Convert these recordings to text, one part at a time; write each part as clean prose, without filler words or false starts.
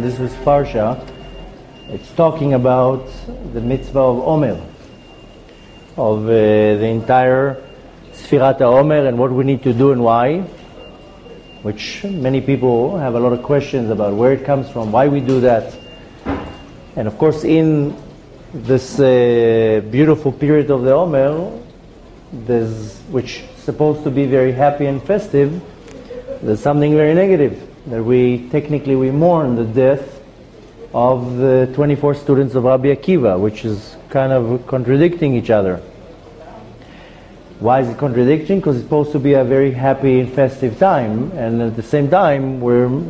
this week's Parsha, it's talking about the mitzvah of Omer, of the entire Sfirat HaOmer and what we need to do and why, which many people have a lot of questions about where it comes from, why we do that. And of course, in this beautiful period of the Omer, which is supposed to be very happy and festive, there's something very negative, that we mourn the death of the 24 students of Rabbi Akiva, which is kind of contradicting each other. Why is it contradicting? Because it's supposed to be a very happy and festive time, and at the same time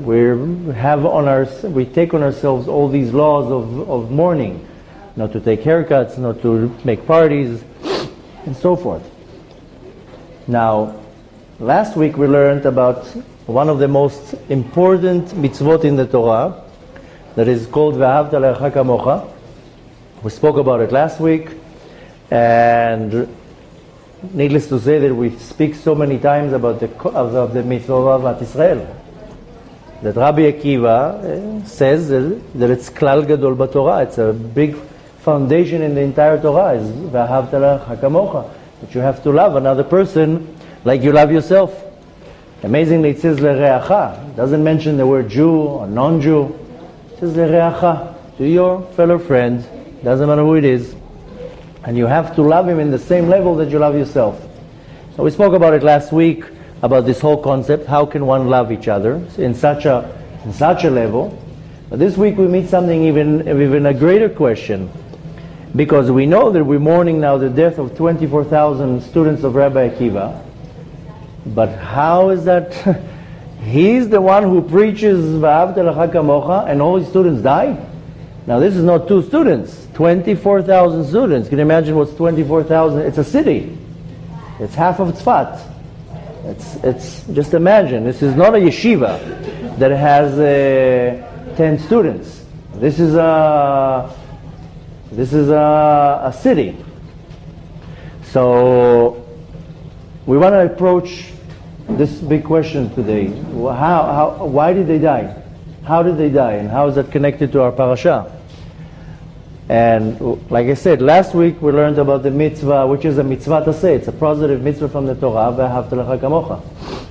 we take on ourselves all these laws of mourning, not to take haircuts, not to make parties, and so forth. Now, last week we learned about one of the most important mitzvot in the Torah, that is called Ve'ahavta Le'arecha Kamocha. We spoke about it last week, and needless to say that we speak so many times about the mitzvah of Ahavat Israel, that Rabbi Akiva says that it's klal gadol b'Torah. It's a big foundation in the entire Torah, is Ve'ahavta Le'arecha Kamocha, that you have to love another person like you love yourself. Amazingly, it says Le'reacha. It doesn't mention the word Jew or non-Jew. It says Le'reacha, to your fellow friend, doesn't matter who it is. And you have to love him in the same level that you love yourself. So we spoke about it last week, about this whole concept. How can one love each other in such a level? But this week we meet something even a greater question. Because we know that we're mourning now the death of 24,000 students of Rabbi Akiva. But how is that? He's the one who preaches Ve'ahavta Le'arecha Kamocha and all his students die? Now this is not 2 students, 24,000 students. Can you imagine what's 24,000? It's a city. It's half of Tzfat. It's just imagine. This is not a yeshiva that has 10 students. This is a city. So we want to approach this big question today. Why did they die? How did they die? And how is that connected to our parasha? And like I said, last week we learned about the mitzvah, which is a mitzvah to say. It's a positive mitzvah from the Torah, Ve'ahavta Le'arecha Kamocha.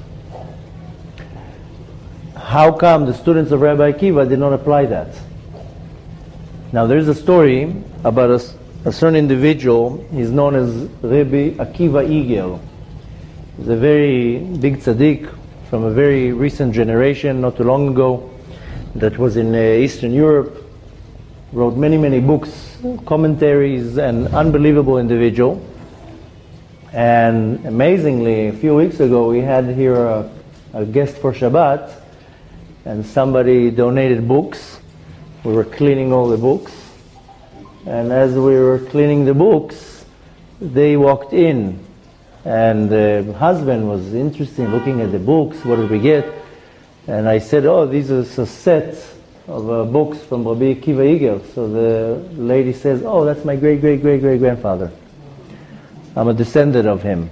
How come the students of Rabbi Akiva did not apply that? Now there's a story about a certain individual. He's known as Rabbi Akiva Eger. He's a very big tzaddik from a very recent generation, not too long ago, that was in Eastern Europe. Wrote many books, commentaries, an unbelievable individual. And amazingly, a few weeks ago we had here a guest for Shabbat, and somebody donated books. We were cleaning all the books, and as we were cleaning the books, they walked in, and the husband was interested in looking at the books. What did we get? And I said, oh, these are a set of books from Rabbi Akiva Eger. So the lady says, oh, that's my great-great-great-great-grandfather. I'm a descendant of him.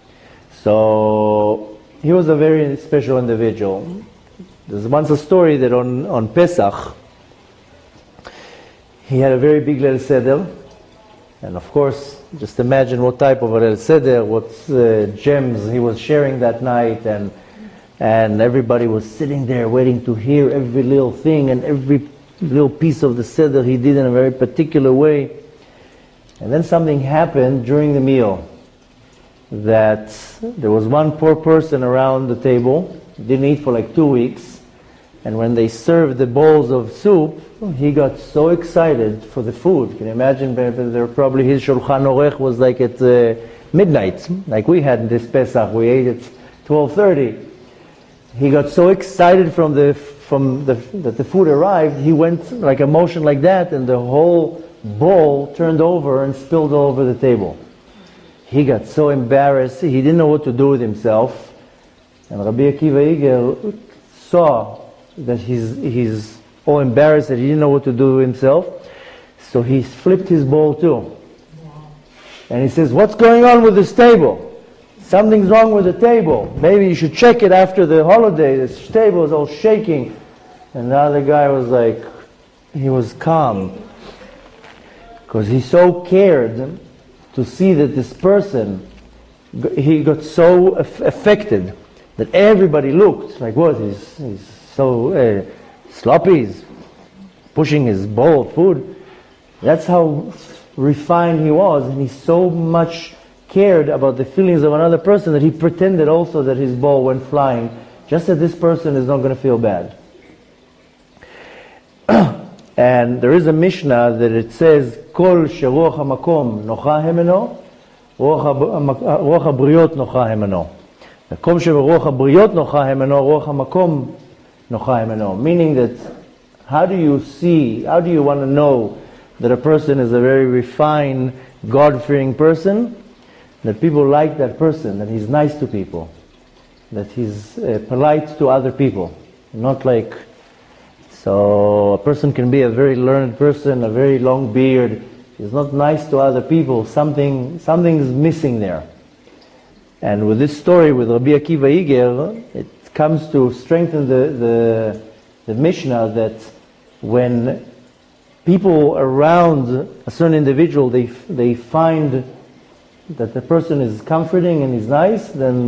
So he was a very special individual. There's once a story that on Pesach, he had a very big Leil Seder. And of course, just imagine what type of a Leil Seder, what gems he was sharing that night, and everybody was sitting there waiting to hear every little thing and every little piece of the Seder he did in a very particular way. And then something happened during the meal, that there was one poor person around the table, didn't eat for like 2 weeks, and when they served the bowls of soup, he got so excited for the food. Can you imagine? There probably his Shulchan Orech was like at midnight, like we had this Pesach. We ate at 12:30. He got so excited that the food arrived. He went like a motion like that, and the whole bowl turned over and spilled all over the table. He got so embarrassed. He didn't know what to do with himself. And Rabbi Akiva Eger saw that he's all embarrassed, that he didn't know what to do with himself. So he flipped his bowl too. And he says, what's going on with this table? Something's wrong with the table. Maybe you should check it after the holiday. This table is all shaking. And the other guy was like, he was calm. Because he so cared to see that this person, he got so affected that everybody looked like, what, he's so sloppy, he's pushing his bowl of food. That's how refined he was, and he so much cared about the feelings of another person that he pretended also that his ball went flying, just that this person is not going to feel bad. And there is a Mishnah that it says, Kol sheruach hamakom nocha hemeno, ruach habriot nocha hemeno. Kol sheruach habriot nocha hemeno, ruach hamakom nocha hemeno. Meaning that, how do you want to know that a person is a very refined, God-fearing person? That people like that person, that he's nice to people, that he's polite to other people, not like. So a person can be a very learned person, a very long beard, he's not nice to other people, something is missing there. And with this story with Rabbi Akiva Iger, it comes to strengthen the Mishnah that when people around a certain individual, they find that the person is comforting and is nice, then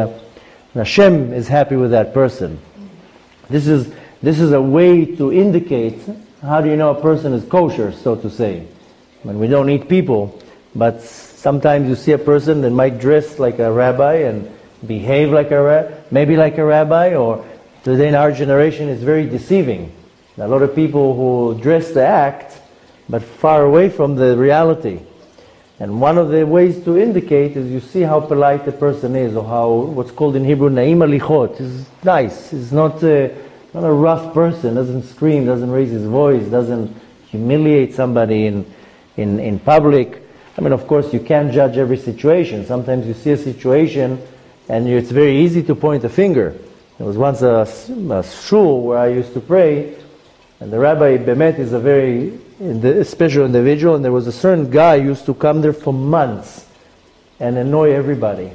Hashem is happy with that person. This is a way to indicate how do you know a person is kosher, so to say. When we don't eat people, but sometimes you see a person that might dress like a rabbi and behave like maybe like a rabbi, or today in our generation it's very deceiving. A lot of people who dress the act, but far away from the reality. And one of the ways to indicate is you see how polite the person is, or how, what's called in Hebrew, na'im alichot. He's nice. He's not a rough person, doesn't scream, doesn't raise his voice, doesn't humiliate somebody in public. I mean, of course, you can't judge every situation. Sometimes you see a situation and it's very easy to point a finger. There was once a shul where I used to pray, and the rabbi Bemet is a very special individual, and there was a certain guy who used to come there for months and annoy everybody.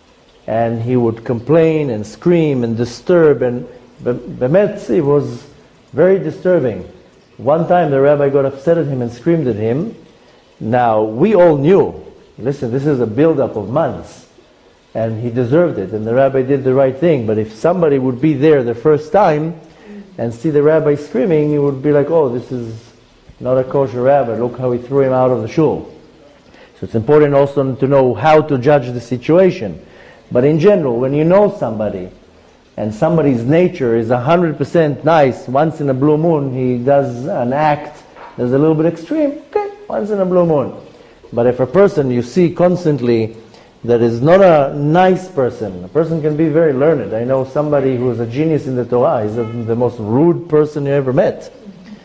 And he would complain and scream and disturb, and Bemet, it was very disturbing. One time the rabbi got upset at him and screamed at him. Now, we all knew, listen, this is a build-up of months, and he deserved it, and the rabbi did the right thing. But if somebody would be there the first time and see the rabbi screaming, he would be like, oh, this is not a kosher rabbi, look how he threw him out of the shul. So it's important also to know how to judge the situation. But in general, when you know somebody, and somebody's nature is 100% nice, once in a blue moon he does an act that's a little bit extreme, okay, once in a blue moon. But if a person you see constantly that is not a nice person, a person can be very learned. I know somebody who is a genius in the Torah, he's the most rude person you ever met.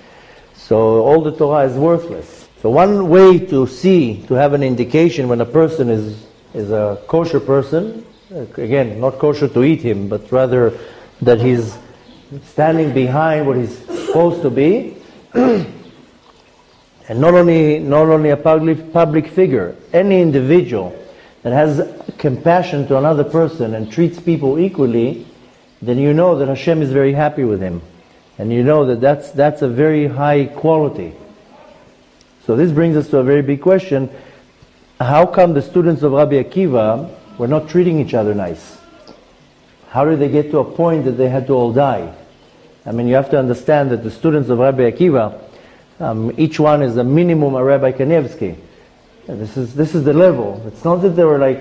So all the Torah is worthless. So one way to have an indication when a person is a kosher person, again, not kosher to eat him, but rather that he's standing behind what he's supposed to be, and not only a public figure, any individual that has compassion to another person and treats people equally, then you know that Hashem is very happy with him. And you know that that's a very high quality. So this brings us to a very big question. How come the students of Rabbi Akiva were not treating each other nice? How did they get to a point that they had to all die? I mean, you have to understand that the students of Rabbi Akiva, each one is a minimum of Rabbi Kanievsky. This is the level. It's not that they were like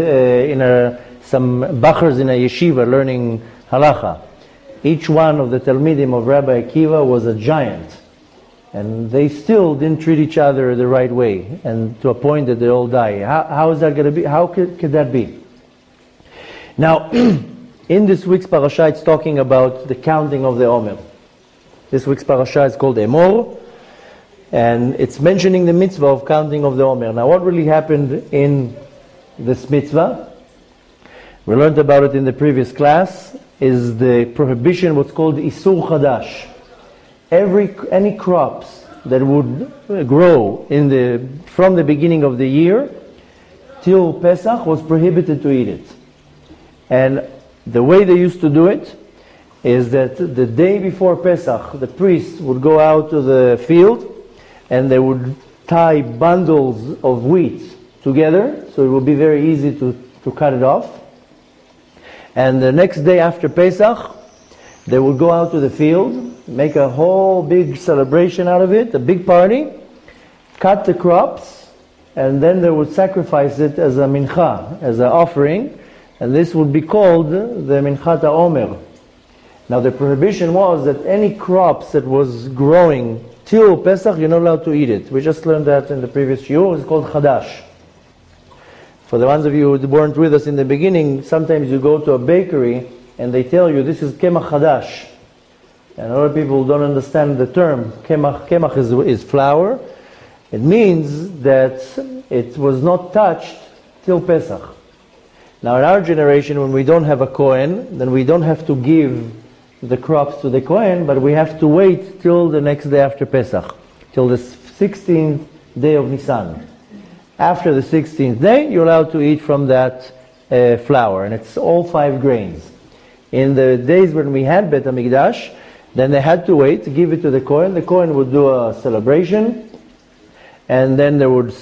some bachers in a yeshiva learning halacha. Each one of the Talmidim of Rabbi Akiva was a giant. And they still didn't treat each other the right way, and to a point that they all die. How is that going to be? How could that be? Now, in this week's parasha, it's talking about the counting of the Omer. This week's parasha is called Emor, and it's mentioning the mitzvah of counting of the Omer. Now, what really happened in this mitzvah? We learned about it in the previous class. Is the prohibition, what's called Isur Chadash. Any crops that would grow from the beginning of the year till Pesach was prohibited to eat it. And the way they used to do it is that the day before Pesach, the priests would go out to the field and they would tie bundles of wheat together, so it would be very easy to cut it off. And the next day after Pesach, they would go out to the field, make a whole big celebration out of it, a big party, cut the crops, and then they would sacrifice it as a mincha, as an offering, and this would be called the Minchat HaOmer. Now the prohibition was that any crops that was growing till Pesach, you're not allowed to eat it. We just learned that in the previous shiur. It's called Chadash. For the ones of you who weren't with us in the beginning, sometimes you go to a bakery and they tell you this is Kemach Chadash. And a lot of people don't understand the term. Kemach is flour. It means that it was not touched till Pesach. Now in our generation, when we don't have a Kohen, then we don't have to give the crops to the Kohen, but we have to wait till the next day after Pesach, till the 16th day of Nisan. After the 16th day, you're allowed to eat from that flour, and it's all 5 grains. In the days when we had Bet HaMikdash, then they had to wait to give it to the Kohen. The Kohen would do a celebration, and then they would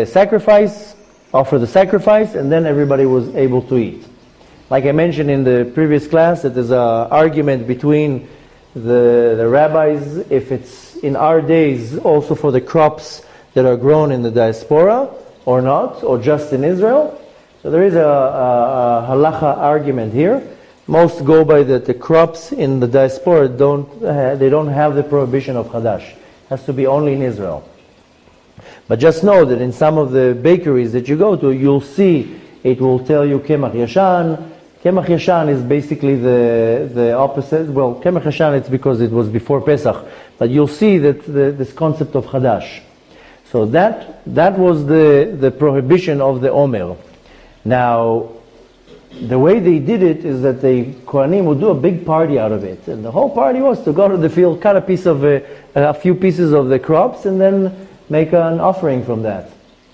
offer the sacrifice, and then everybody was able to eat. Like I mentioned in the previous class, that there's an argument between the rabbis if it's in our days also for the crops that are grown in the diaspora or not, or just in Israel. So there is a halacha argument here. Most go by that the crops in the diaspora don't have the prohibition of Chadash. It has to be only in Israel. But just know that in some of the bakeries that you go to, you'll see it will tell you Kemach Yashan. Kemach Yashan is basically the opposite. Well, Kemach Yashan, it's because it was before Pesach. But you'll see that this concept of Chadash. So that was the prohibition of the Omer. Now, the way they did it is that the Kohanim would do a big party out of it. And the whole party was to go to the field, cut a few pieces of the crops, and then make an offering from that.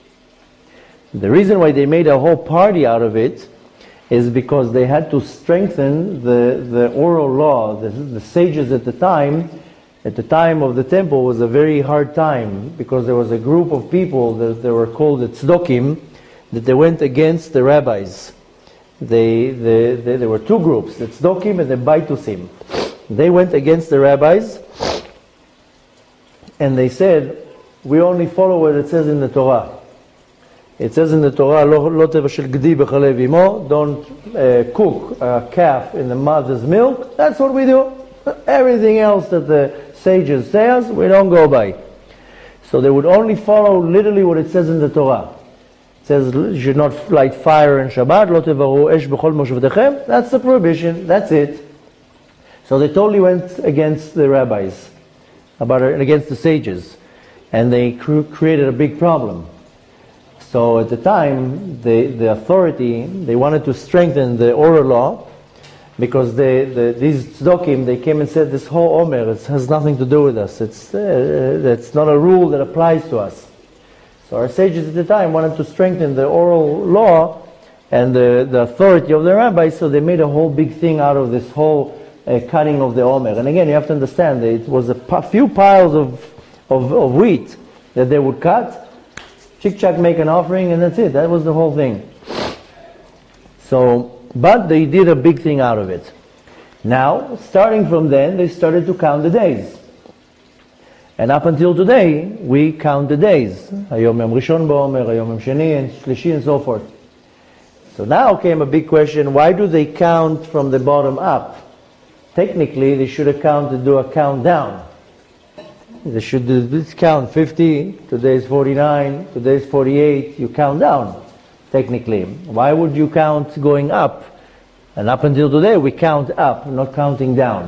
The reason why they made a whole party out of it is because they had to strengthen the oral law. The sages at the time of the temple, was a very hard time, because there was a group of people that they were called the tzdokim, that they went against the rabbis. There were 2 groups, the tzdokim and the baitusim. They went against the rabbis, and they said, we only follow what it says in the Torah. It says in the Torah, "Lo tevashel gdi b'chalev imo," don't cook a calf in the mother's milk. That's what we do. Everything else that the sages say us, we don't go by. So they would only follow literally what it says in the Torah. It says, you should not light fire in Shabbat, "Lo tevaru esh b'chol moshavdechem." That's the prohibition. That's it. So they totally went against the rabbis, against the sages, and they created a big problem. So at the time, the authority, they wanted to strengthen the oral law, because these tzdokim, they came and said, this whole Omer, it has nothing to do with us. It's not a rule that applies to us. So our sages at the time wanted to strengthen the oral law and the authority of the rabbis, so they made a whole big thing out of this whole cutting of the Omer. And again, you have to understand that it was a few piles of wheat that they would cut, chick-chack, make an offering, and that's it. That was the whole thing. So, but they did a big thing out of it. Now, starting from then, they started to count the days. And up until today, we count the days. Hayom Yom Rishon B'Omer, Hayom Yom Sheni, and Shlishi, and so forth. So now came a big question, why do they count from the bottom up? Technically, they should do a countdown. They should do this count 50, today is 49, today is 48, you count down, technically. Why would you count going up? And up until today, we count up, not counting down.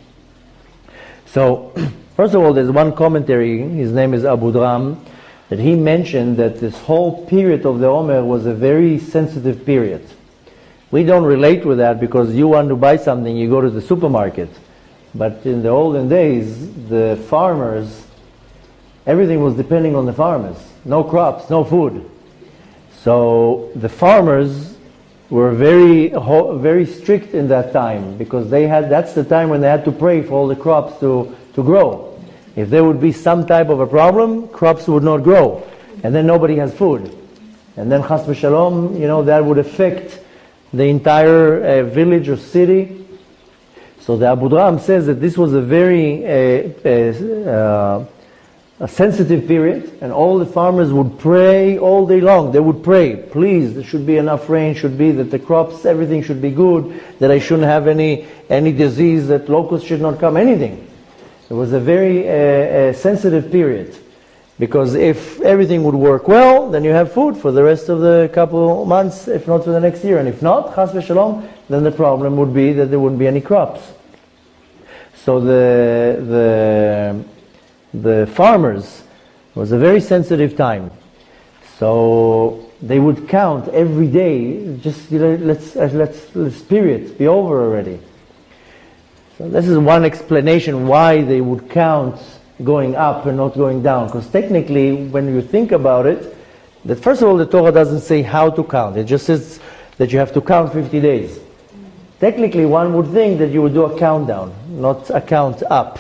So, first of all, there's one commentary, his name is Abu Dram, that he mentioned that this whole period of the Omer was a very sensitive period. We don't relate with that because you want to buy something, you go to the supermarket. But in the olden days, the farmers, everything was depending on the farmers. No crops, no food. So the farmers were very strict in that time, because that's the time when they had to pray for all the crops to grow. If there would be some type of a problem, crops would not grow, and then nobody has food. And then chas v'shalom, that would affect the entire village or city. So the Abu Draham says that this was a very a sensitive period, and all the farmers would pray all day long. They would pray, please, there should be enough rain, should be that the crops, everything should be good, that I shouldn't have any disease, that locusts should not come, anything. It was a very sensitive period, because if everything would work well, then you have food for the rest of the couple months, if not for the next year. And if not, chas v'shalom, then the problem would be that there wouldn't be any crops. So the farmers, was a very sensitive time. So they would count every day, just let's this period be over already. So this is one explanation why they would count going up and not going down. Because technically, when you think about it, that first of all, the Torah doesn't say how to count. It just says that you have to count 50 days. Technically, one would think that you would do a countdown, not a count up.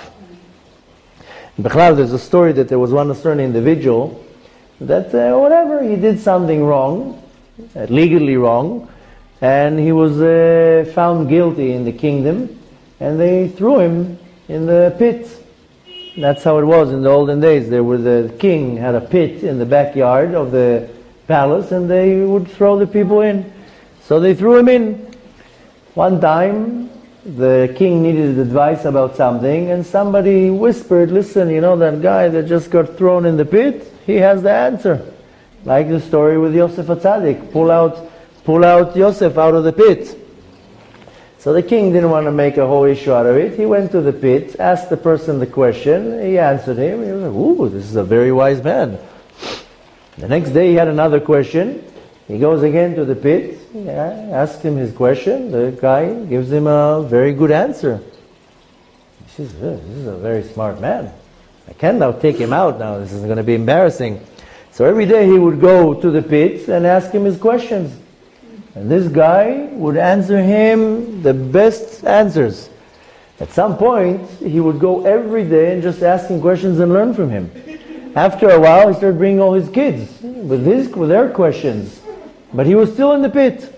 In Bechlal, there's a story that there was one certain individual that he did something wrong, legally wrong, and he was found guilty in the kingdom, and they threw him in the pit. That's how it was in the olden days. The king had a pit in the backyard of the palace, and they would throw the people in. So they threw him in. One time, the king needed advice about something, and somebody whispered, listen, that guy that just got thrown in the pit, he has the answer. Like the story with Yosef HaTzadik, pull out Yosef out of the pit. So the king didn't want to make a whole issue out of it. He went to the pit, asked the person the question, he answered him. He was like, ooh, this is a very wise man. The next day he had another question. He goes again to the pit, asks him his question. The guy gives him a very good answer. He says, this is a very smart man. I can't now take him out now. This is going to be embarrassing. So every day he would go to the pit and ask him his questions. And this guy would answer him the best answers. At some point, he would go every day and just ask him questions and learn from him. After a while, he started bringing all his kids with their questions. But he was still in the pit.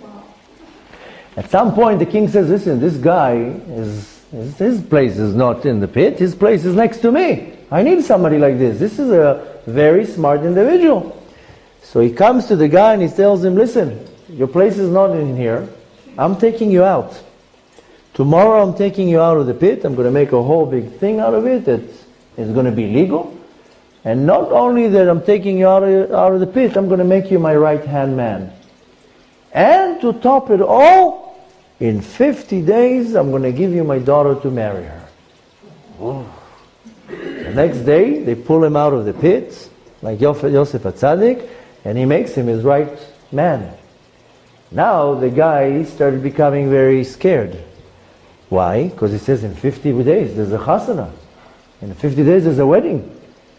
At some point, the king says, listen, this guy, his place is not in the pit. His place is next to me. I need somebody like this. This is a very smart individual. So he comes to the guy and he tells him, listen, your place is not in here. I'm taking you out. Tomorrow I'm taking you out of the pit. I'm going to make a whole big thing out of it that is going to be legal. And not only that I'm taking you out of the pit, I'm going to make you my right-hand man. And to top it all, in 50 days, I'm going to give you my daughter to marry her. Oh. The next day, they pull him out of the pit, like Yosef HaTzadik, and he makes him his right man. Now the guy started becoming very scared. Why? Because he says in 50 days there's a chasana. In 50 days there's a wedding.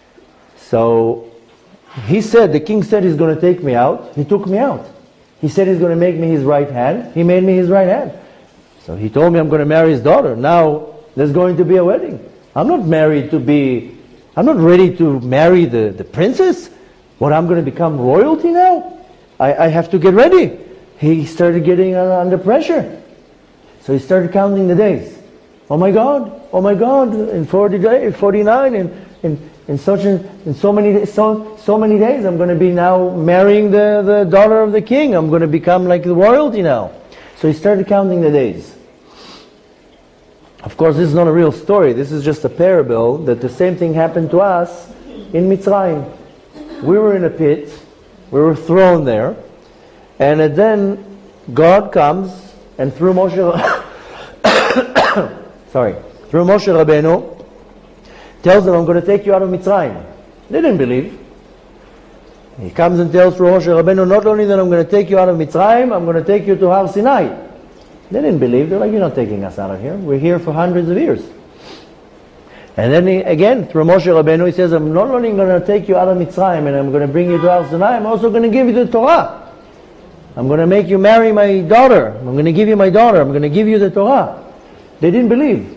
So the king said he's going to take me out. He took me out. He said he's going to make me his right hand. He made me his right hand. So he told me I'm going to marry his daughter. Now there's going to be a wedding. I'm not ready to marry the princess. What, I'm going to become royalty now? I have to get ready. He started getting under pressure. So he started counting the days. Oh my God, in 49, in so many days, I'm going to be now marrying the daughter of the king. I'm going to become like the royalty now. So he started counting the days. Of course, this is not a real story. This is just a parable that the same thing happened to us in Mitzrayim. We were in a pit. We were thrown there. And then God comes and through Moshe Rabbeinu tells them, I'm going to take you out of Mitzrayim. They didn't believe. He comes and tells through Moshe Rabbeinu, not only that I'm going to take you out of Mitzrayim, I'm going to take you to Har Sinai. They didn't believe. They're like, you're not taking us out of here. We're here for hundreds of years. And then again, through Moshe Rabbeinu, he says, I'm not only going to take you out of Mitzrayim and I'm going to bring you to Har Sinai, I'm also going to give you the Torah. I'm going to make you marry my daughter. I'm going to give you my daughter. I'm going to give you the Torah. They didn't believe.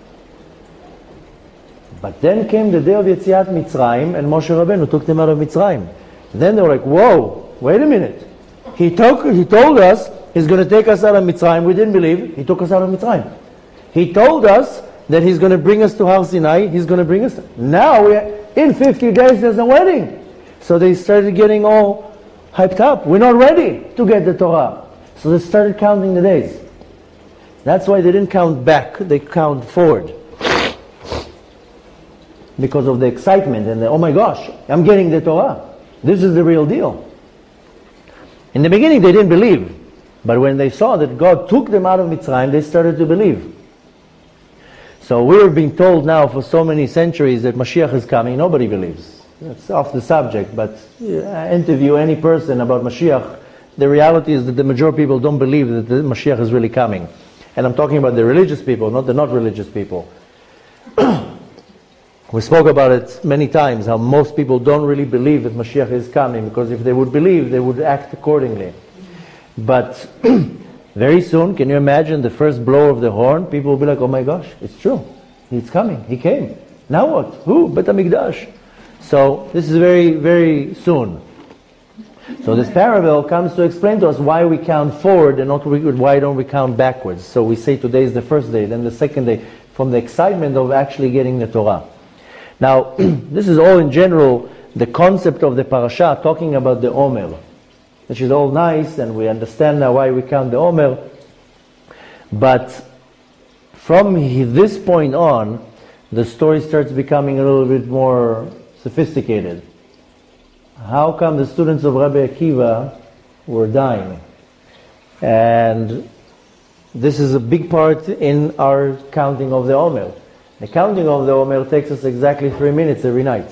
But then came the day of Yetziat Mitzrayim, and Moshe Rabbeinu took them out of Mitzrayim. Then they were like, whoa, wait a minute. He told us he's going to take us out of Mitzrayim. We didn't believe. He took us out of Mitzrayim. He told us that he's going to bring us to Har Sinai. He's going to bring us. Now, in 50 days, there's a wedding. So they started getting all hyped up. We're not ready to get the Torah. So they started counting the days. That's why they didn't count back. They count forward. Because of the excitement and the, oh my gosh, I'm getting the Torah. This is the real deal. In the beginning they didn't believe. But when they saw that God took them out of Mitzrayim, they started to believe. So we're being told now for so many centuries that Mashiach is coming. Nobody believes. That's off the subject, but interview any person about Mashiach. The reality is that the majority of people don't believe that the Mashiach is really coming. And I'm talking about the religious people, not the not religious people. We spoke about it many times, how most people don't really believe that Mashiach is coming, because if they would believe, they would act accordingly. But very soon, can you imagine the first blow of the horn? People will be like, oh my gosh, it's true. He's coming. He came. Now what? Who? Bet HaMikdash. So this is very, very soon. So this parable comes to explain to us why we count forward and not why don't we count backwards. So we say today is the first day, then the second day, from the excitement of actually getting the Torah. Now, this is all in general the concept of the parasha, talking about the Omer, which is all nice, and we understand now why we count the Omer. But from this point on, the story starts becoming a little bit more sophisticated. How come the students of Rabbi Akiva were dying? And this is a big part in our counting of the Omer. The counting of the Omer takes us exactly 3 minutes every night.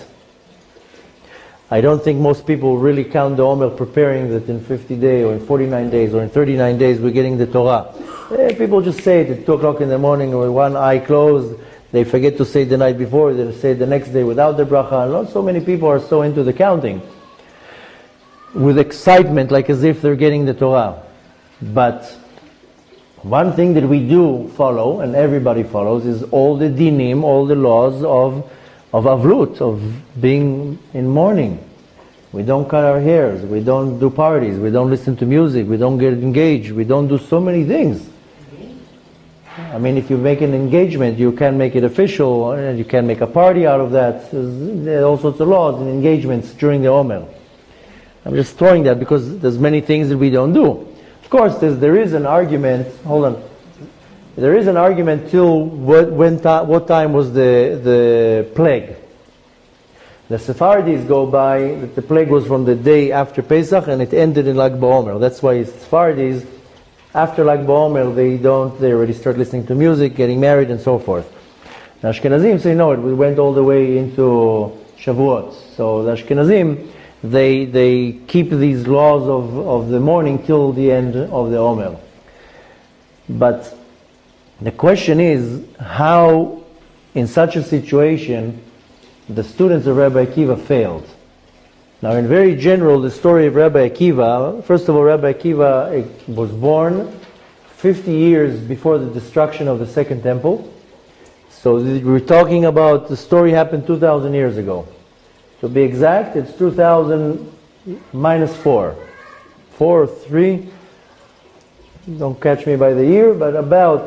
I don't think most people really count the Omer preparing that in 50 days or in 49 days or in 39 days we're getting the Torah. People just say it at 2 o'clock in the morning with one eye closed. They forget to say it the night before. They say it the next day without the bracha. Not so many people are so into the counting with excitement, like as if they're getting the Torah. But one thing that we do follow, and everybody follows, is all the dinim, all the laws of avlut, of being in mourning. We don't cut our hairs, we don't do parties, we don't listen to music, we don't get engaged, we don't do so many things. I mean, if you make an engagement, you can make it official, and you can make a party out of that. There are all sorts of laws and engagements during the Omer. I'm just throwing that because there's many things that we don't do. Of course, there is an argument. Hold on. There is an argument till what time was the plague. The Sephardis go by that the plague was from the day after Pesach and it ended in Lag BaOmer. That's why Sephardis, after Lag BaOmer, they already start listening to music, getting married, and so forth. The Ashkenazim say no, it went all the way into Shavuot. So the Ashkenazim, they keep these laws of the mourning till the end of the Omer. But the question is, how in such a situation the students of Rabbi Akiva failed. Now, in very general, the story of Rabbi Akiva, first of all, Rabbi Akiva was born 50 years before the destruction of the Second Temple. So we're talking about, the story happened 2,000 years ago. To be exact, it's 2,000 minus 4. 4 or 3, don't catch me by the year, but about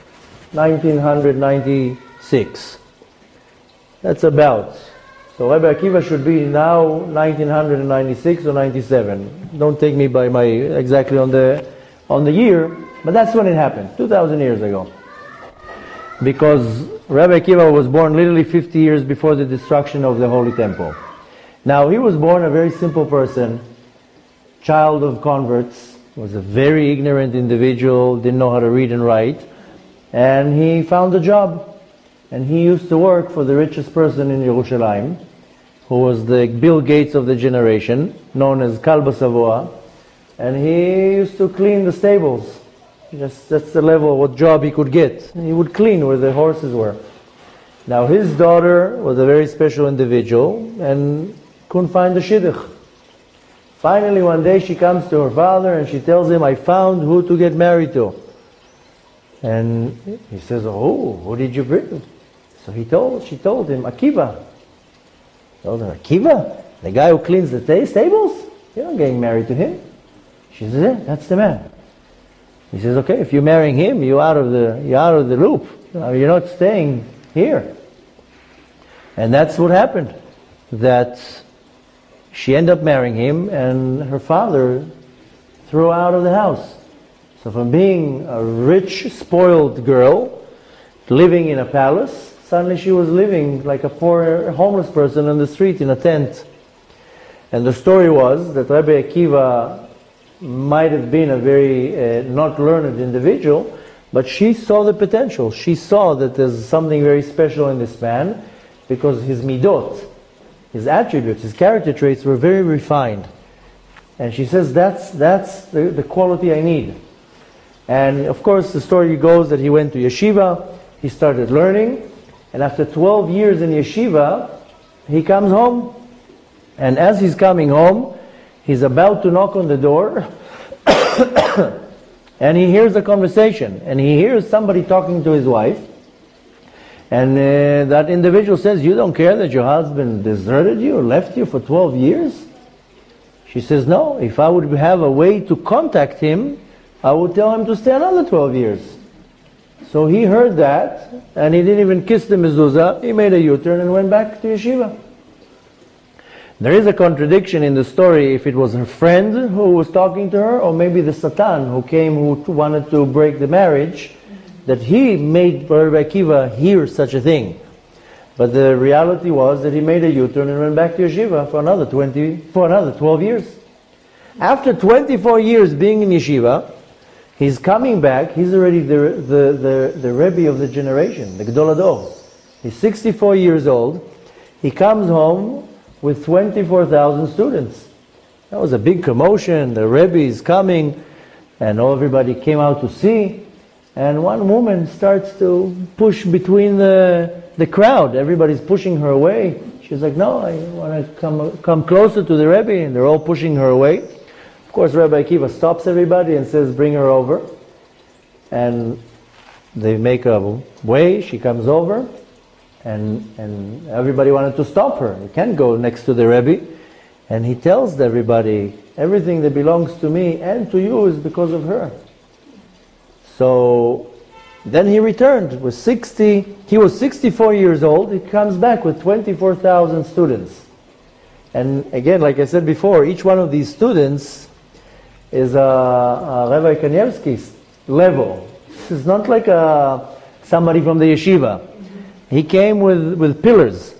1996. That's about. So Rabbi Akiva should be now 1996 or 97. Don't take me by my exactly on the year, but that's when it happened, 2,000 years ago. Because Rabbi Akiva was born literally 50 years before the destruction of the Holy Temple. Now, he was born a very simple person, child of converts, was a very ignorant individual, didn't know how to read and write, and he found a job. And he used to work for the richest person in Yerushalayim, who was the Bill Gates of the generation, known as Kalba Savoa, and he used to clean the stables. That's the level of what job he could get. He would clean where the horses were. Now his daughter was a very special individual and couldn't find a shidduch. Finally, one day she comes to her father and she tells him, I found who to get married to. And he says, oh, who did you bring? So she told him, Akiva. Told her, Akiva? The guy who cleans the stables? You're not getting married to him. She says, yeah, that's the man. He says, okay, if you're marrying him, you're out of the loop. You're not staying here. And that's what happened. That she ended up marrying him, and her father threw her out of the house. So from being a rich, spoiled girl, living in a palace, suddenly she was living like a poor homeless person on the street in a tent. And the story was that Rabbi Akiva might have been a very not learned individual, but she saw the potential. She saw that there's something very special in this man, because his midot, his attributes, his character traits were very refined. And she says, that's the quality I need. And of course the story goes that he went to yeshiva, he started learning, and after 12 years in yeshiva, he comes home. And as he's coming home, he's about to knock on the door, and he hears a conversation, and he hears somebody talking to his wife, and that individual says, you don't care that your husband deserted you or left you for 12 years? She says, no, if I would have a way to contact him, I would tell him to stay another 12 years. So he heard that, and he didn't even kiss the mezuzah. He made a U-turn and went back to yeshiva. There is a contradiction in the story if it was her friend who was talking to her, or maybe the Satan who came, who wanted to break the marriage, that he made Rabbi Akiva hear such a thing. But the reality was that he made a U-turn and went back to yeshiva for another 12 years. After 24 years being in yeshiva, he's coming back. He's already the Rebbe of the generation, the Gedol Hador. He's 64 years old. He comes home with 24,000 students. That was a big commotion. The Rebbe is coming, and everybody came out to see. And one woman starts to push between the crowd. Everybody's pushing her away. She's like, no, I want to come closer to the Rebbe, and they're all pushing her away. Of course, Rabbi Akiva stops everybody and says, bring her over. And they make a way. She comes over. And everybody wanted to stop her. You can't go next to the Rebbe. And he tells everybody, everything that belongs to me and to you is because of her. So then he returned. He was 64 years old. He comes back with 24,000 students. And again, like I said before, each one of these students is a Rabbi Kanievsky's level. This is not like somebody from the yeshiva. He came with pillars.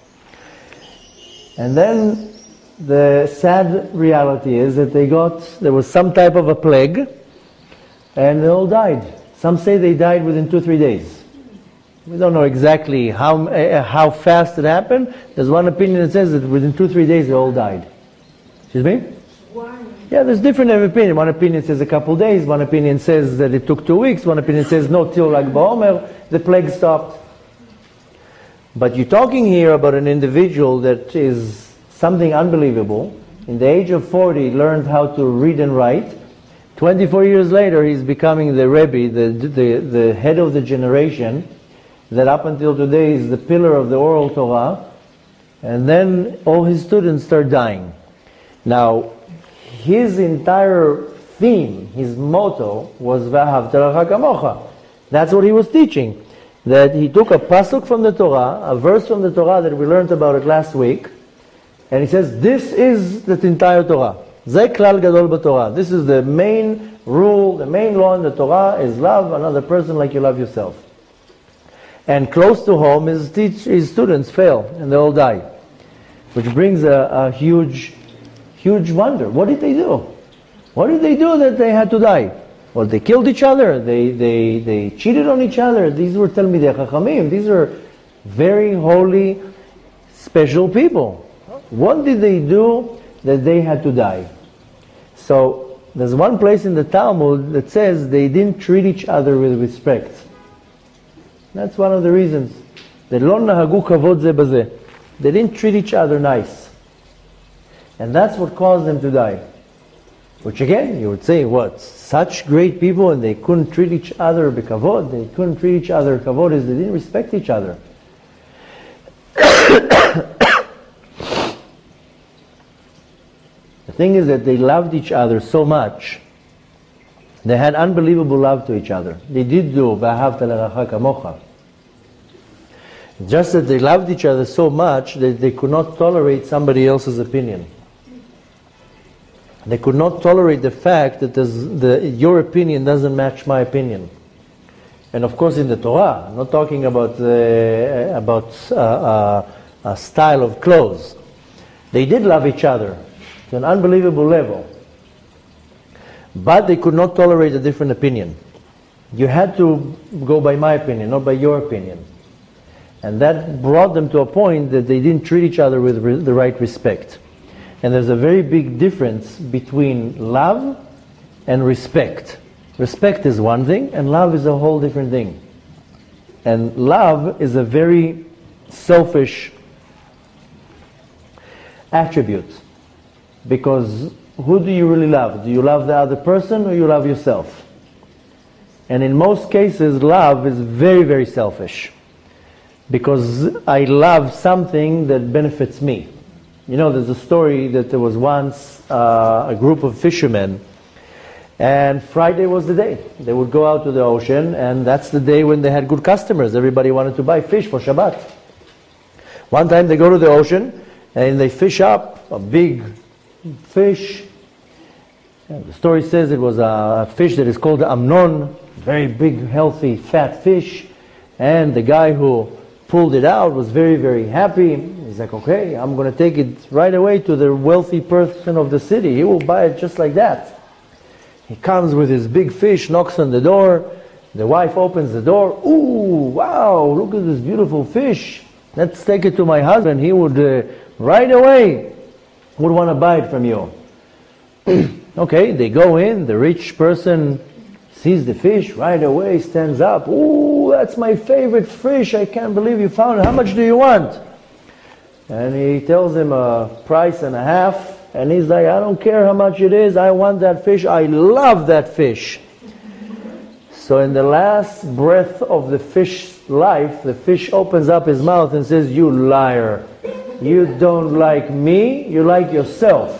And then the sad reality is that there was some type of a plague, and they all died. Some say they died within 2-3 days. We don't know exactly how fast it happened. There's one opinion that says that within 2-3 days they all died. Excuse me? Why? Yeah, there's different opinions. One opinion says a couple days, one opinion says that it took 2 weeks, one opinion says no, till Lag BaOmer, the plague stopped. But you're talking here about an individual that is something unbelievable. In the age of 40, learned how to read and write. 24 years later, he's becoming the Rebbe, the head of the generation, that up until today is the pillar of the oral Torah. And then all his students start dying. Now, his entire theme, his motto, was V'ahavta l'recha kamocha. That's what he was teaching. That he took a pasuk from the Torah, a verse from the Torah that we learned about it last week, and he says, this is the entire Torah. Ze klal gadol b'Torah. This is the main rule, the main law in the Torah is love another person like you love yourself. And close to home, his students fail, and they all die. Which brings a huge wonder. What did they do? What did they do that they had to die? Well, they killed each other. They cheated on each other. These were Talmidei Chachamim. These are very holy, special people. What did they do that they had to die? So there's one place in the Talmud that says they didn't treat each other with respect. That's one of the reasons. They lo nahagu kavod ze bazeh. They didn't treat each other nice. And that's what caused them to die. Which again, you would say, what? Such great people and they couldn't treat each other b'kavod. They couldn't treat each other kavod as they didn't respect each other. The thing is that they loved each other so much. They had unbelievable love to each other. They did do v'ahavta l'racha kamocha. Just that they loved each other so much that they could not tolerate somebody else's opinion. They could not tolerate the fact that your opinion doesn't match my opinion. And of course in the Torah, I'm not talking about a style of clothes. They did love each other to an unbelievable level. But they could not tolerate a different opinion. You had to go by my opinion, not by your opinion. And that brought them to a point that they didn't treat each other with the right respect. And there's a very big difference between love and respect. Respect is one thing, and love is a whole different thing. And love is a very selfish attribute. Because who do you really love? Do you love the other person or you love yourself? And in most cases, love is very, very selfish. Because I love something that benefits me. You know, there's a story that there was once a group of fishermen, and Friday was the day. They would go out to the ocean, and that's the day when they had good customers. Everybody wanted to buy fish for Shabbat. One time they go to the ocean, and they fish up a big fish. And the story says it was a fish that is called Amnon, very big, healthy, fat fish. And the guy who pulled it out was very, very happy. He's like, okay, I'm going to take it right away to the wealthy person of the city. He will buy it just like that. He comes with his big fish, knocks on the door. The wife opens the door. Ooh, wow, look at this beautiful fish. Let's take it to my husband. He would right away would want to buy it from you. Okay, they go in. The rich person sees the fish right away, stands up. Ooh, that's my favorite fish. I can't believe you found it. How much do you want? And he tells him a price and a half. And he's like, I don't care how much it is. I want that fish. I love that fish. So in the last breath of the fish's life, the fish opens up his mouth and says, you liar. You don't like me, you like yourself.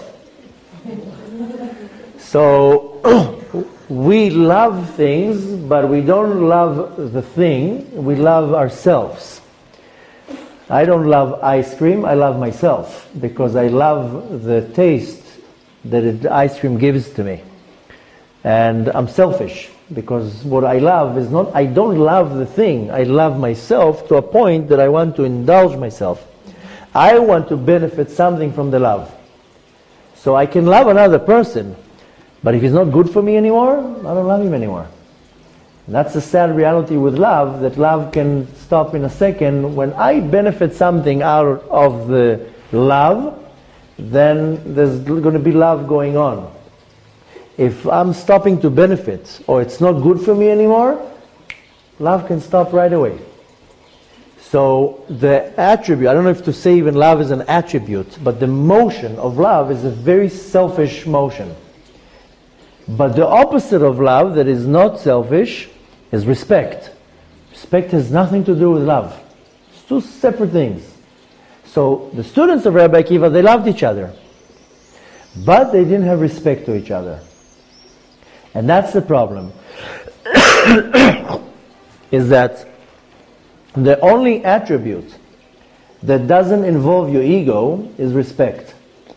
So we love things, but we don't love the thing. We love ourselves. I don't love ice cream, I love myself, because I love the taste that the ice cream gives to me. And I'm selfish, because what I love is not, I don't love the thing, I love myself to a point that I want to indulge myself. I want to benefit something from the love. So I can love another person, but if he's not good for me anymore, I don't love him anymore. And that's the sad reality with love, that love can stop in a second. When I benefit something out of the love, then there's going to be love going on. If I'm stopping to benefit, or it's not good for me anymore, love can stop right away. So the attribute, I don't know if to say even love is an attribute, but the motion of love is a very selfish motion. But the opposite of love, that is not selfish, is respect. Respect has nothing to do with love. It's two separate things. So the students of Rabbi Akiva, they loved each other, but they didn't have respect to each other. And that's the problem. Is that the only attribute that doesn't involve your ego is respect.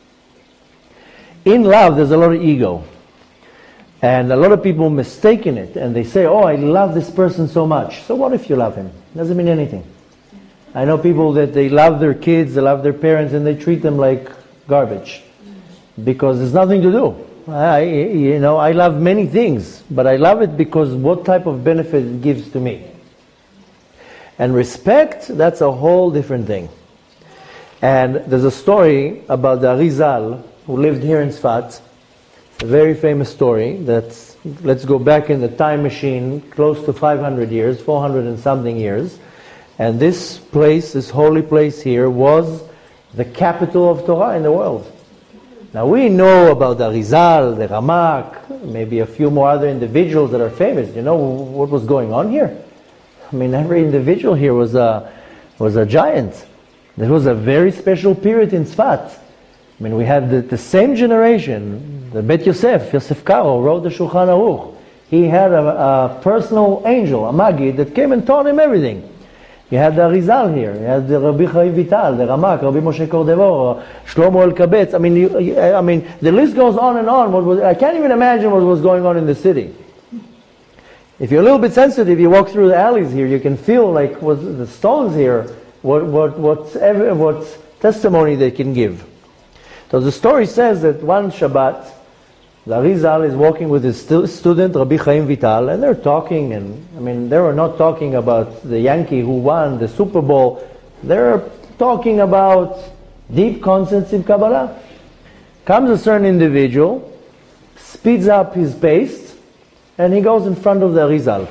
In love, there's a lot of ego. And a lot of people mistaken it, and they say, oh, I love this person so much. So what if you love him? Doesn't mean anything. I know people that they love their kids, they love their parents, and they treat them like garbage. Because there's nothing to do. I love many things, but I love it because what type of benefit it gives to me. And respect, that's a whole different thing. And there's a story about the Arizal, who lived here in Sfat. A very famous story that's, let's go back in the time machine, close to 500 years, 400 and something years. And this place, this holy place here, was the capital of Torah in the world. Now we know about the Arizal, the Ramak, maybe a few more other individuals that are famous. You know what was going on here? I mean, every individual here was a giant. There was a very special period in Tzfat. I mean, we had the same generation. The Bet Yosef Karo wrote the Shulchan Aruch. He had a personal angel, a Maggid, that came and taught him everything. You had the Arizal here. You had the Rabbi Chaim Vital, the Ramak, Rabbi Moshe Cordero, Shlomo Elkabetz. I mean, the list goes on and on. I can't even imagine what was going on in the city. If you're a little bit sensitive, you walk through the alleys here, you can feel like the stones here, what testimony they can give. So the story says that one Shabbat, the Arizal is walking with his student, Rabbi Chaim Vital, and they're talking, and I mean, they were not talking about the Yankee who won the Super Bowl. They're talking about deep concepts in Kabbalah. Comes a certain individual, speeds up his pace, and he goes in front of the Arizal.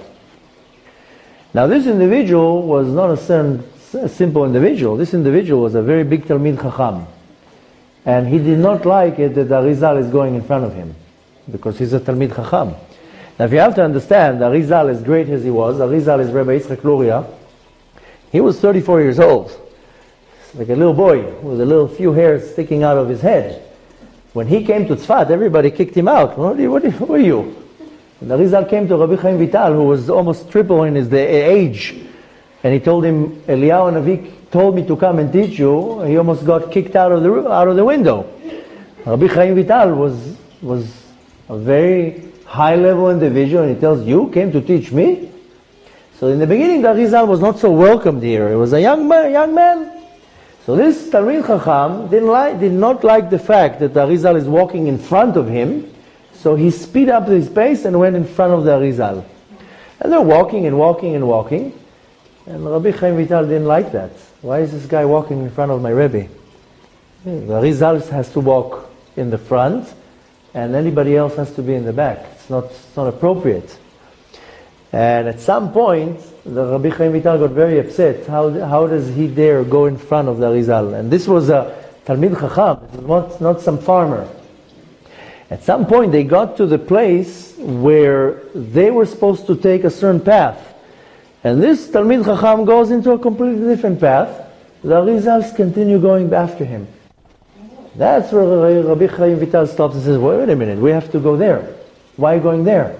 Now this individual was not a simple individual. This individual was a very big Talmid Chacham. And he did not like it that the Arizal is going in front of him, because he's a Talmid Chacham. Now if you have to understand, the Arizal, as great as he was, Arizal is Rabbi Yitzchak Luria, he was 34 years old. Like a little boy with a little few hairs sticking out of his head. When he came to Tzfat, everybody kicked him out. Who are you? And the Arizal came to Rabbi Chaim Vital, who was almost triple in his age. And he told him, Eliyahu Navi told me to come and teach you. He almost got kicked out of the window. Rabbi Chaim Vital was a very high-level individual, and he tells, you came to teach me? So in the beginning, the Arizal was not so welcomed here. He was a young man. So this Talmid Chacham did not like the fact that the Arizal is walking in front of him, so he speed up his pace and went in front of the Arizal. And they're walking and walking and walking, and Rabbi Chaim Vital didn't like that. Why is this guy walking in front of my Rebbe? The Arizal has to walk in the front, and anybody else has to be in the back. It's not appropriate. And at some point, the Rabbi Chaim Vital got very upset. How does he dare go in front of the Arizal? And this was a Talmid Chacham. It was not some farmer. At some point, they got to the place where they were supposed to take a certain path. And this Talmid Chacham goes into a completely different path. The Arizals continue going after him. That's where Rabbi Chaim Vital stops and says, wait a minute, we have to go there. Why going there?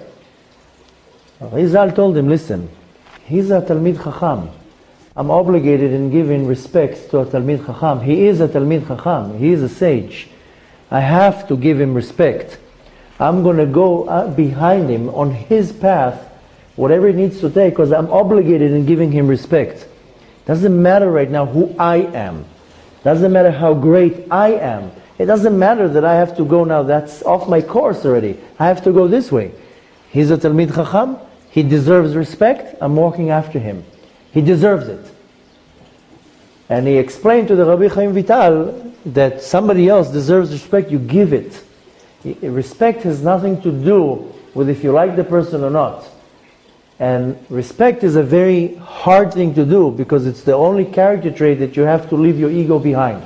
Arizal told him, listen, he's a Talmid Chacham. I'm obligated in giving respect to a Talmid Chacham. He is a Talmid Chacham. He is a sage. I have to give him respect. I'm going to go behind him on his path, whatever he needs to take, because I'm obligated in giving him respect. Doesn't matter right now who I am. Doesn't matter how great I am. It doesn't matter that I have to go now. That's off my course already. I have to go this way. He's a Talmid Chacham. He deserves respect. I'm walking after him. He deserves it. And he explained to the Rabbi Chaim Vital that somebody else deserves respect, you give it. Respect has nothing to do with if you like the person or not. And respect is a very hard thing to do, because it's the only character trait that you have to leave your ego behind.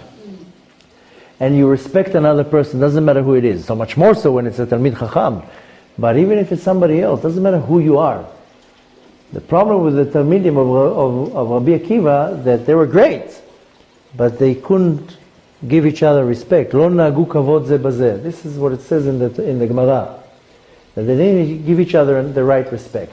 And you respect another person, doesn't matter who it is. So much more so when it's a Talmid Chacham. But even if it's somebody else, doesn't matter who you are. The problem with the Talmidim of Rabbi Akiva, that they were great, but they couldn't give each other respect. Lo nagu kavod ze bazeh. This is what it says in the Gemara. That they didn't give each other the right respect.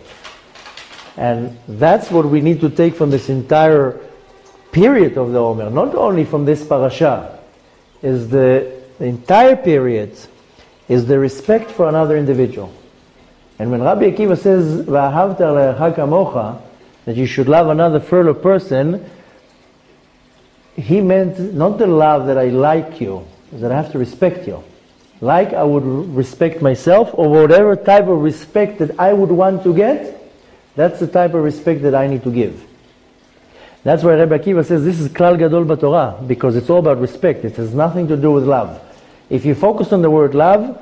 And that's what we need to take from this entire period of the Omer. Not only from this parasha, is the entire period is the respect for another individual. And when Rabbi Akiva says, V'ahavta le'acha kamocha, that you should love another fellow person, he meant not the love that I like you, is that I have to respect you. Like I would respect myself, or whatever type of respect that I would want to get, that's the type of respect that I need to give. That's why Rabbi Akiva says this is Klal Gadol b'Torah, because it's all about respect. It has nothing to do with love. If you focus on the word love,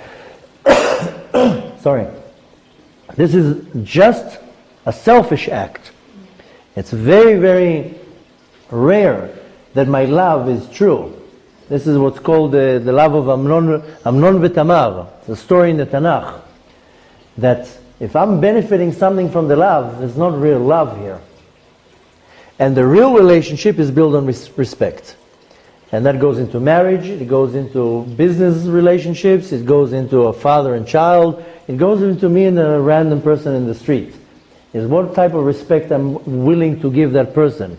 sorry, this is just a selfish act. It's very, very rare that my love is true. This is what's called the love of Amnon v'Tamar, the story in the Tanakh. That if I'm benefiting something from the love, there's not real love here. And the real relationship is built on respect. And that goes into marriage, it goes into business relationships, it goes into a father and child, it goes into me and a random person in the street. Is what type of respect I'm willing to give that person.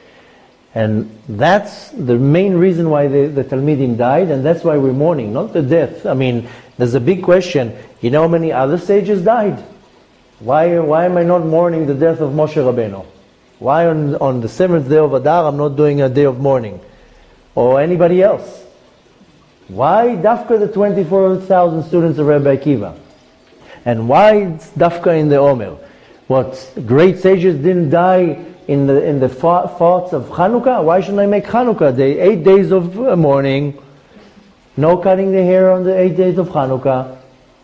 And that's the main reason why the Talmidim died, and that's why we're mourning, not the death. I mean, there's a big question. You know how many other sages died? Why am I not mourning the death of Moshe Rabbeinu? Why on the 7th day of Adar I'm not doing a day of mourning? Or anybody else? Why Dafka the 24,000 students of Rabbi Akiva? And why Dafka in the Omer? What, great sages didn't die in the thoughts of Chanukah? Why shouldn't I make Chanukah Day? 8 days of mourning, no cutting the hair on the 8 days of Chanukah.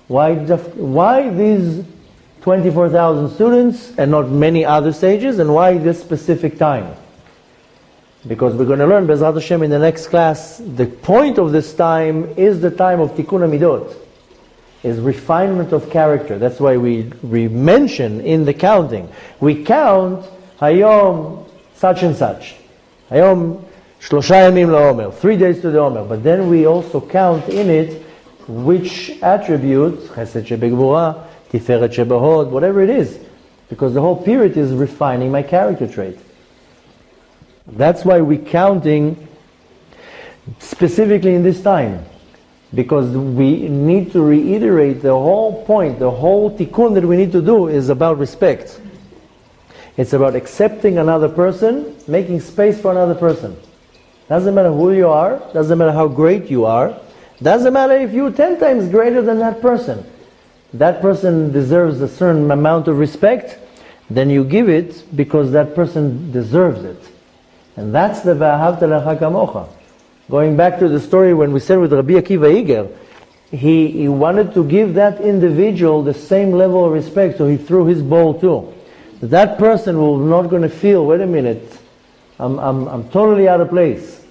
Why these 24,000 students and not many other sages, and why this specific time? Because we're going to learn, Bezrat Hashem, in the next class, the point of this time is the time of Tikkun HaMidot, is refinement of character. That's why we mention in the counting. We count Hayom such and such. Hayom Shlosha Yamim LaOmer, 3 days to the Omer. But then we also count in it which attributes, Chesed Shebegvura, Tiferet Shebehod, whatever it is. Because the whole period is refining my character trait. That's why we're counting specifically in this time. Because we need to reiterate the whole point, the whole tikkun that we need to do is about respect. It's about accepting another person, making space for another person. Doesn't matter who you are, doesn't matter how great you are, doesn't matter if you're 10 times greater than that person. That person deserves a certain amount of respect, then you give it because that person deserves it. And that's the V'ahavta lecha kamocha. Going back to the story when we said with Rabbi Akiva Iger, he wanted to give that individual the same level of respect, so he threw his bowl too. That person will not going to feel, wait a minute, I'm totally out of place.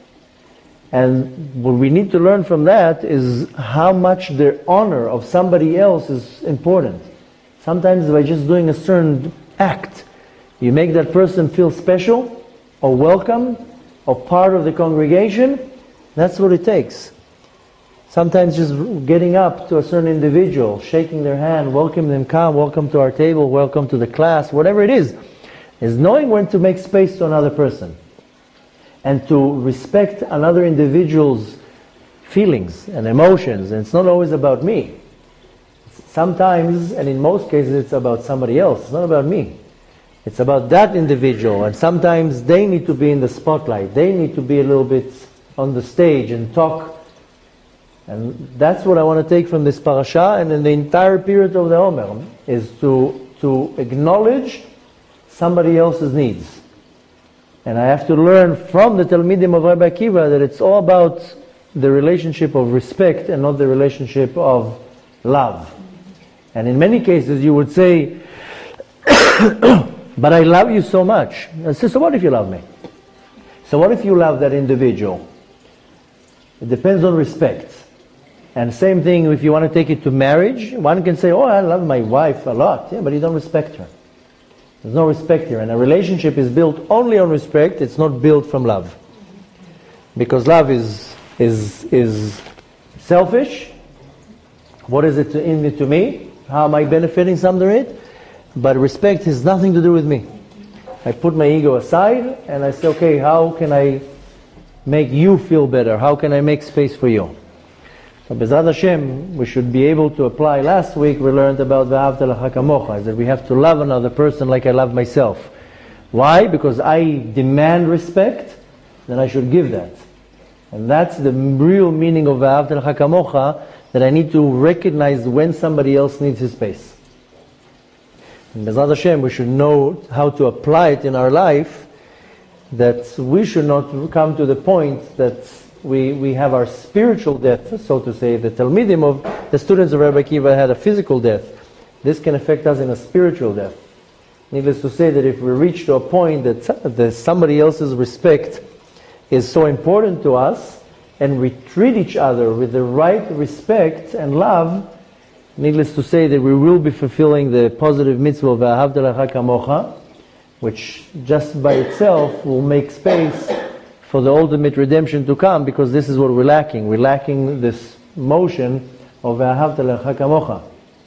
And what we need to learn from that is how much the honor of somebody else is important. Sometimes by just doing a certain act, you make that person feel special, or welcome, or part of the congregation. That's what it takes. Sometimes just getting up to a certain individual, shaking their hand, welcome them, come, welcome to our table, welcome to the class, whatever it is knowing when to make space to another person. And to respect another individual's feelings and emotions. And it's not always about me. Sometimes, and in most cases, it's about somebody else. It's not about me. It's about that individual, and sometimes they need to be in the spotlight. They need to be a little bit on the stage and talk. And that's what I want to take from this parasha and in the entire period of the Omer, is to acknowledge somebody else's needs. And I have to learn from the Talmidim of Rabbi Akiva that it's all about the relationship of respect and not the relationship of love. And in many cases you would say, but I love you so much. I say, so what if you love me? So what if you love that individual? It depends on respect. And same thing if you want to take it to marriage. One can say, oh, I love my wife a lot. Yeah, but you don't respect her. There's no respect here. And a relationship is built only on respect. It's not built from love. Because love is selfish. What is it to me? How am I benefiting from it? But respect has nothing to do with me. I put my ego aside and I say, okay, how can I make you feel better? How can I make space for you? So Bezrat Hashem, we should be able to apply. Last week we learned about V'ahavta lecha kamocha, is that we have to love another person like I love myself. Why? Because I demand respect, then I should give that. And that's the real meaning of V'ahavta lecha kamocha, that I need to recognize when somebody else needs his space. And Bezrat Hashem, we should know how to apply it in our life, that we should not come to the point that we have our spiritual death, so to say. The Talmidim of the students of Rabbi Akiva had a physical death. This can affect us in a spiritual death. Needless to say that if we reach to a point that somebody else's respect is so important to us, and we treat each other with the right respect and love, needless to say that we will be fulfilling the positive mitzvah of Ahavta L'cha Kamocha, which just by itself will make space for the ultimate redemption to come, because this is what we're lacking. We're lacking this motion of Ahavta L'cha Kamocha.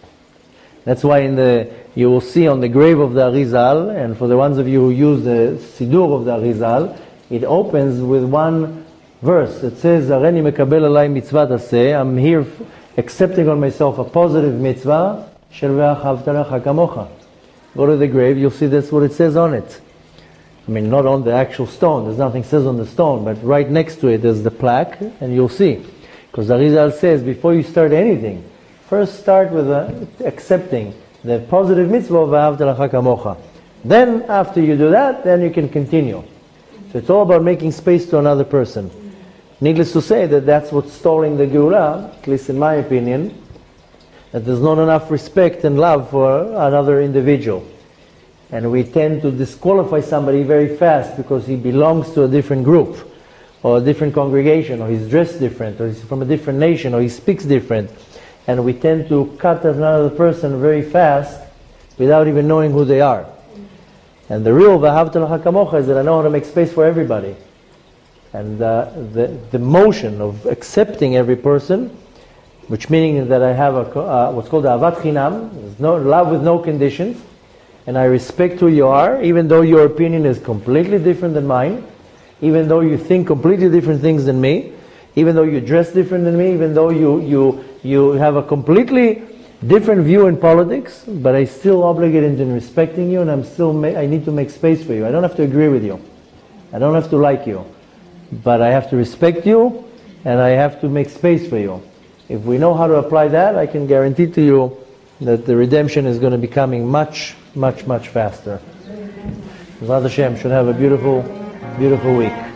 That's why you will see on the grave of the Arizal, and for the ones of you who use the Sidur of the Arizal, it opens with one verse. It says, Areni mekabel alai mitzvah taseh, I'm here accepting on myself a positive mitzvah, shel ve'ahavta l'cha kamocha. Go to the grave, you'll see that's what it says on it. I mean, not on the actual stone, there's nothing says on the stone, but right next to it there's the plaque, and you'll see. Because the Arizal says, before you start anything, first start with accepting the positive mitzvah of Ahavta L'cha Kamocha. Then, after you do that, then you can continue. So it's all about making space to another person. Needless to say that that's what's stalling the Geula, at least in my opinion, that there's not enough respect and love for another individual. And we tend to disqualify somebody very fast because he belongs to a different group, or a different congregation, or he's dressed different, or he's from a different nation, or he speaks different. And we tend to cut another person very fast without even knowing who they are. And the real V'ahavta L'cha Kamocha is that I know how to make space for everybody. And the motion of accepting every person, which meaning that I have what's called Ahavat Chinam, there's no love with no conditions, and I respect who you are, even though your opinion is completely different than mine, even though you think completely different things than me, even though you dress different than me, even though you have a completely different view in politics, but I still obligated in respecting you, and I need to make space for you. I don't have to agree with you. I don't have to like you. But I have to respect you, and I have to make space for you. If we know how to apply that, I can guarantee to you that the redemption is going to be coming much, much, much faster. B'ezrat Hashem should have a beautiful, beautiful week.